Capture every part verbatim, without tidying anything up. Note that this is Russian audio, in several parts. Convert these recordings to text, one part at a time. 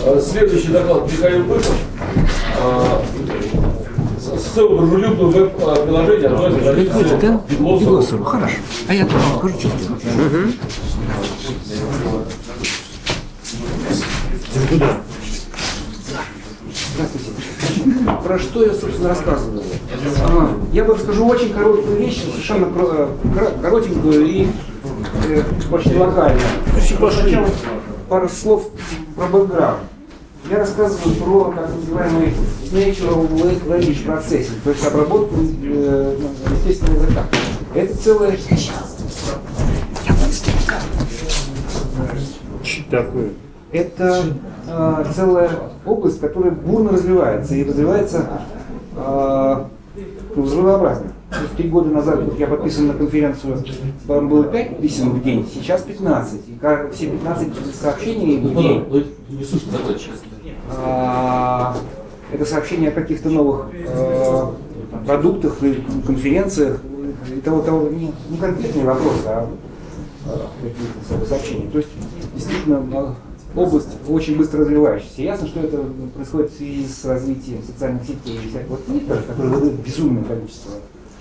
Следующий доклад Михаил Быков. Ссылка дружелюбного веб-приложения одной из да? Биглосову. Хорошо. А я тоже покажу, что сделать. Здравствуйте. Про что я, собственно, рассказываю? А, я бы расскажу очень короткую вещь, совершенно коротенькую и э, почти локальную. Сначала пару слов про бэкграунд. Я рассказываю про так называемый natural language processing, то есть обработку э, естественного языка. Это целая... Такое. Это э, целая область, которая бурно развивается, и развивается э, взрывообразно. Три года назад вот я подписан на конференцию, там было пять писем в день, сейчас пятнадцать. И как, все пятнадцать сообщений в день. Э, это сообщения о каких-то новых э, продуктах, и конференциях. И того, того, не, не конкретные вопросы, а э, какие-то сообщения. То есть действительно область очень быстро развивающаяся. Ясно, что это происходит в связи с развитием социальных сетей и всякого твиттера, который выдает безумное количество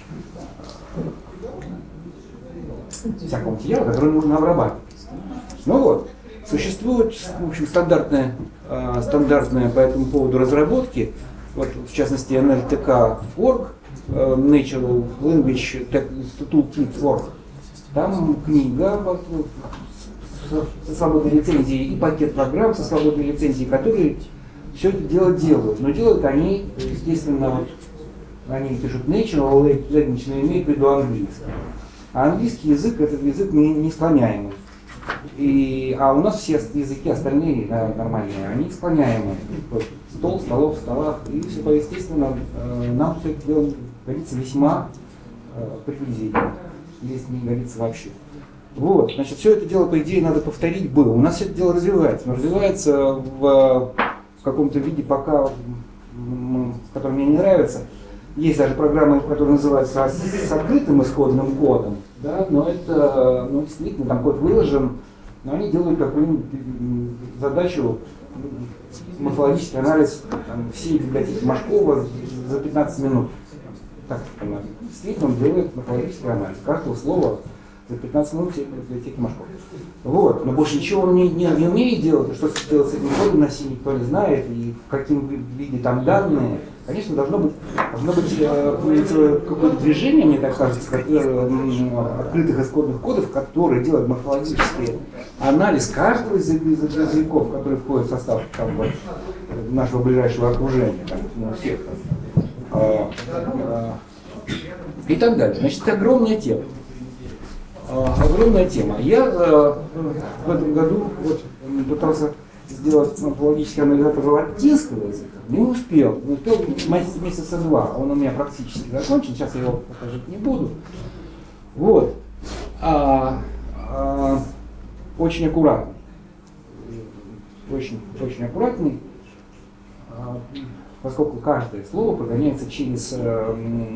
всякого материала, который нужно обрабатывать. Ну вот, существует, в общем, стандартная, э, стандартная по этому поводу разработки, вот, в частности, эн эл ти кей точка орг, э, Natural Language Toolkit точка орг. Там книга со свободной лицензией и пакет программ со свободной лицензией, которые все это дело делают. Но делают они, естественно, вот, они пишут natural language, но имеют в виду английский. А английский язык — это язык не склоняемый. И, а у нас все языки остальные, да, нормальные, они склоняемые. Вот, стол, столов, столах. И все, естественно, нам все это дело годится весьма приблизительно, если не годится вообще. Вот, значит, все это дело, по идее, надо повторить было. У нас все это дело развивается, но развивается в, в каком-то виде пока, в котором мне не нравится. Есть даже программы, которые называются с открытым исходным кодом, да, но это, ну, действительно, там код выложен, но они делают какую-нибудь задачу, морфологический анализ там, всей библиотеки Машкова за пятнадцать минут. Так, действительно, он делает морфологический анализ каждого слова за пятнадцать минут всей библиотеки Машкова. Вот, но больше ничего он не, не, не умеет делать, что делать с этим кодом на синий, никто не знает, и в каком виде там данные. Конечно, должно быть, должно быть э, какое-то движение, мне так кажется, которое, э, открытых исходных кодов, которые делают морфологический анализ каждого из языков, которые входят в состав там, вот, нашего ближайшего окружения, там, ну, всех, там, э, э, и так далее. Значит, это огромная тема. Э, огромная тема. Я э, в этом году вот, пытался сделать морфологический анализатор латинского языка. Не успел, не успел месяца два, он у меня практически закончен, сейчас я его покажать не буду. Вот. А, а, очень аккуратный. Очень, очень аккуратный, а, поскольку каждое слово прогоняется через, а,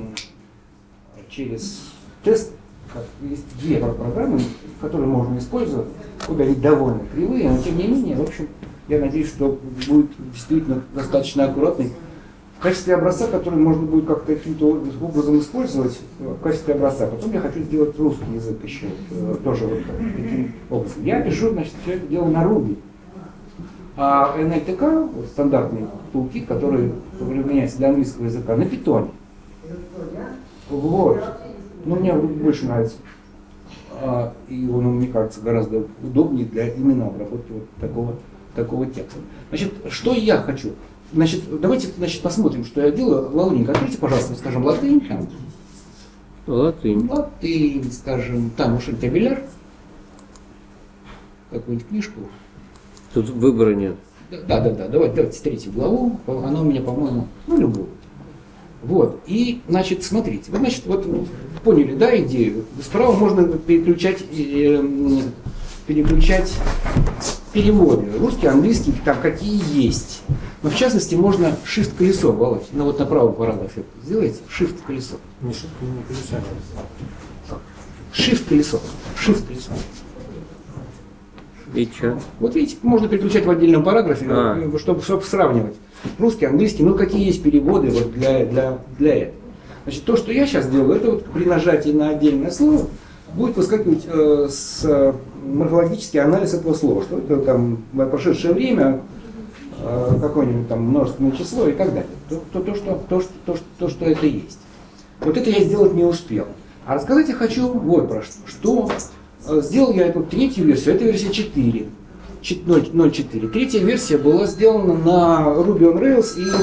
через тест. Есть две программы, которые можно использовать, обе они довольно кривые, но тем не менее, в общем, я надеюсь, что будет действительно достаточно аккуратный. В качестве образца, который можно будет как-то каким-то образом использовать, в качестве образца. Потом я хочу сделать русский язык еще, тоже вот таким образом. Я пишу, значит, все это дело на Ruby. А эн эл ти кей, вот, стандартный toolkit, который применяется для английского языка, на Python. Вот. Но мне больше нравится. А, и он, мне кажется, гораздо удобнее для именно обработки вот такого, такого текста. Значит, что я хочу? Значит, давайте, значит, посмотрим, что я делаю. Володенька, откройте, пожалуйста, скажем, латынь. Латынь. Латынь, скажем, там уж табеляр. Какую-нибудь книжку. Тут выбора нет. Да, да, да. Давайте, давайте третью главу. Она у меня, по-моему, ну, любую. Вот, и, значит, смотрите, вы, значит, вот поняли, да, идею? Справа можно переключать, э, переключать переводы, русский, английский, там какие есть. Но в частности можно shift колесо, Володь, ну вот на правом параграфе сделайте, shift колесо. Не shift, не колесо. Shift колесо, shift колесо. И что? Вот видите, можно переключать в отдельном параграфе, А. э, чтобы, чтобы сравнивать русский, английский, ну какие есть переводы вот для, для, для этого. Значит, то, что я сейчас делаю, это вот при нажатии на отдельное слово будет выскакивать э, с э, морфологический анализ этого слова, что это там в прошедшее время, э, какое-нибудь там множественное число и так далее. То, то, то, что, то, что, то, что, то, что это есть. Вот это я сделать не успел. А рассказать я хочу вот про что. Что э, сделал я эту третью версию, это версия четыре. ноль четыре. Третья версия была сделана на Ruby on Rails и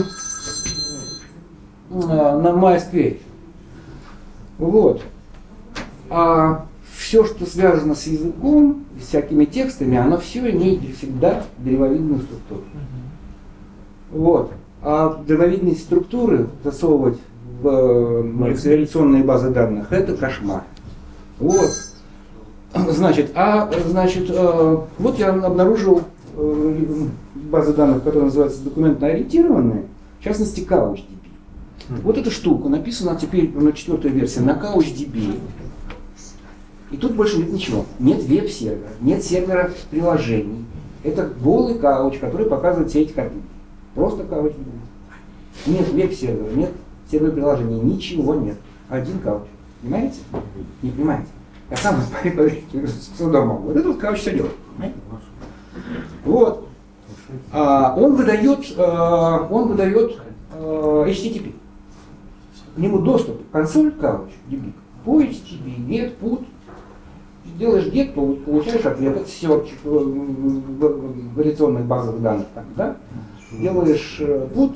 э, на MySQL. Вот. А все, что связано с языком, с всякими текстами, оно все имеет всегда древовидную структуру. Вот. А древовидные структуры засовывать в реляционные базы данных — это кошмар. Вот. Значит, а значит, вот я обнаружил базы данных, которые называются документно-ориентированные, в частности CouchDB. Вот эта штука написана теперь на четвертой версии на CouchDB. И тут больше нет ничего. Нет веб-сервера, нет сервера приложений. Это голый кауч, который показывает все эти картинки. Просто CouchDB. Нет веб-сервера, нет сервера приложений, ничего нет. Один кауч. Понимаете? Не понимаете? Я сам с трудом могу. Вот это вот кауч все делает. Понимаете? Вот. А, он выдает, а, он выдает а, эйч ти ти пи. К нему доступ консоль CouchDB по эйч ти ти пи, get, put. Делаешь get, получаешь ответ, это search в вариационных базах данных. Там, да? Делаешь put,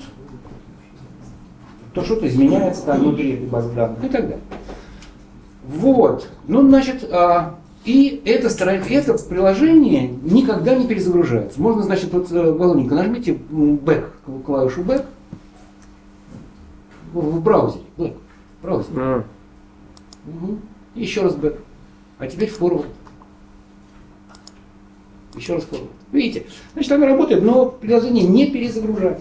то что-то изменяется там внутри этой базы данных и так далее. Вот. Ну, значит, а, и это, это приложение никогда не перезагружается. Можно, значит, вот головненько нажмите back, клавишу back в браузере. Back, в браузере. А. Угу. Еще раз back. А теперь forward. Еще раз forward. Видите? Значит, оно работает, но приложение не перезагружает.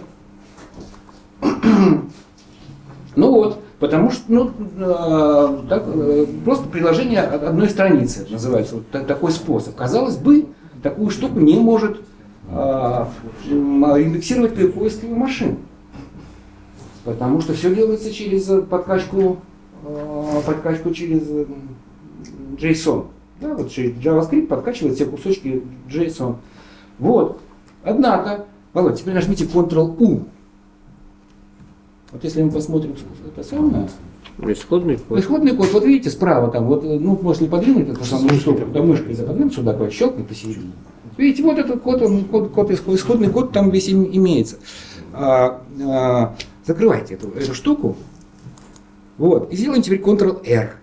Ну вот, потому что ну, э, так, э, просто приложение одной страницы называется, вот так, такой способ. Казалось бы, такую штуку не может э, индексировать поисковая машина. Потому что все делается через подкачку, э, подкачку через JSON. Да, вот через JavaScript подкачивает все кусочки JSON. Вот. Однако, Володь, теперь нажмите контрол у. Вот если мы посмотрим это самое. Исходный код. Исходный код, вот видите, справа там, вот, ну, можно подвинуть эту самую штуку, да, мышкой заподвинуть сюда, вот, щелкнуть посередине. Видите, вот этот код, он, код, код, исходный код там весь им, имеется. А, а, закрывайте эту, эту штуку. Вот, и сделаем теперь контрол эр.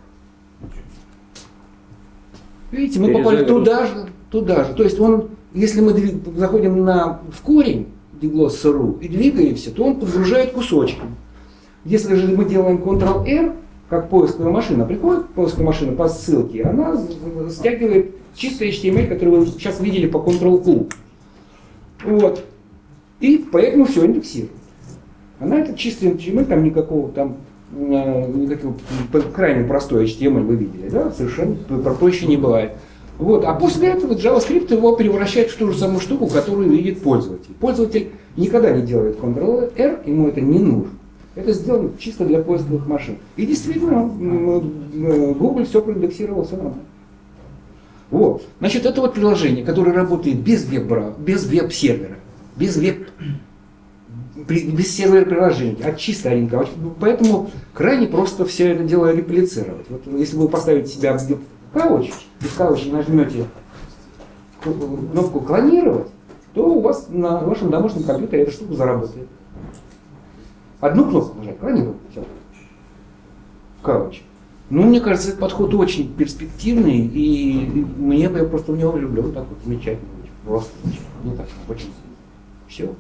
Видите, мы попали туда же, туда же. То есть он, если мы двиг, заходим на, в корень digloss точка ру и двигаемся, то он подгружает кусочки. Если же мы делаем контрол эр, как поисковая машина, приходит поисковая машина по ссылке, она стягивает чисто эйч ти эм эль, который вы сейчас видели по контрол у. Вот. И поэтому все индексирует. Она это чистый эйч ти эм эль, там никакого там никакого, крайне простой эйч ти эм эль вы видели, да? Совершенно проще не бывает. Вот. А после этого JavaScript его превращает в ту же самую штуку, которую видит пользователь. Пользователь никогда не делает контрол эр, ему это не нужно. Это сделано чисто для поисковых машин. И действительно, Google все проиндексировал, все нормально. Вот. Значит, это вот приложение, которое работает без веб-бра, без веб-сервера, без веб, без сервера приложений, а чисто один. Поэтому крайне просто все это дело реплицировать. Вот если вы поставите себя в Couch, и в Couch нажмете кнопку клонировать, то у вас на вашем домашнем компьютере эта штука заработает. Одну кнопку нажать, клонировать, все. Couch. Ну, мне кажется, этот подход очень перспективный, и мне я просто в него влюблен. Вот так вот замечательно. Просто не так, очень. Все.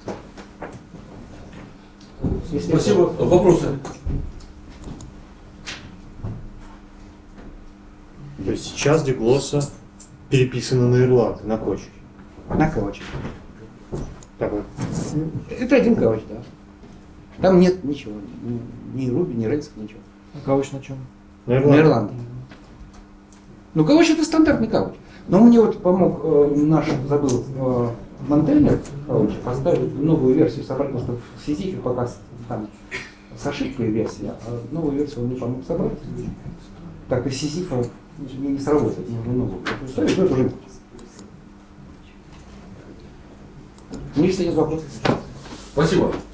Спасибо. Вопросы? То есть сейчас диглосса переписана на Erlang, на Couch. На Couch. Так вот. Это один Couch, да. Там нет ничего. Ни Ruby, ни Rails, ничего. А Couch на чем? На На Erlang. Ну, Couch это стандартный Couch. Но мне вот помог э, наш, забыл, э, Монтельнер, короче, поставить новую версию, собрать, потому что в Сизифе пока с- там с ошибкой версия, а новую версию он мне помог собрать. Так и Сизифа не, не сработает, нужно новую. Ставить, но это уже... Если есть вопросы. Спасибо.